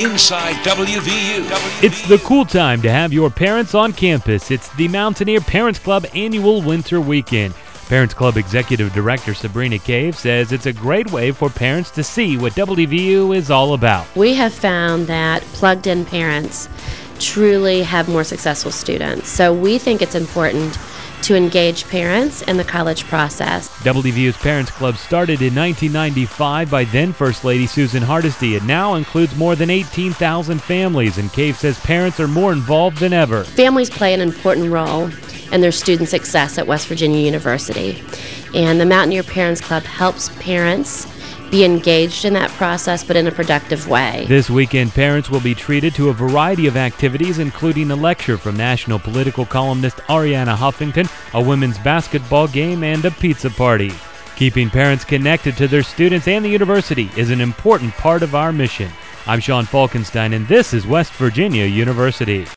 inside WVU. It's the cool time to have your parents on campus. It's the Mountaineer Parents Club annual winter weekend. Parents Club Executive Director Sabrina Cave says it's a great way for parents to see what WVU is all about. We have found that plugged-in parents truly have more successful students. So we think it's important to engage parents in the college process. WVU's Parents Club started in 1995 by then First Lady Susan Hardesty. It now includes more than 18,000 families, and Cave says parents are more involved than ever. Families play an important role in their student success at West Virginia University, and the Mountaineer Parents Club helps parents be engaged in that process, but in a productive way. This weekend, parents will be treated to a variety of activities, including a lecture from national political columnist Arianna Huffington, a women's basketball game, and a pizza party. Keeping parents connected to their students and the university is an important part of our mission. I'm Sean Falkenstein, and this is West Virginia University.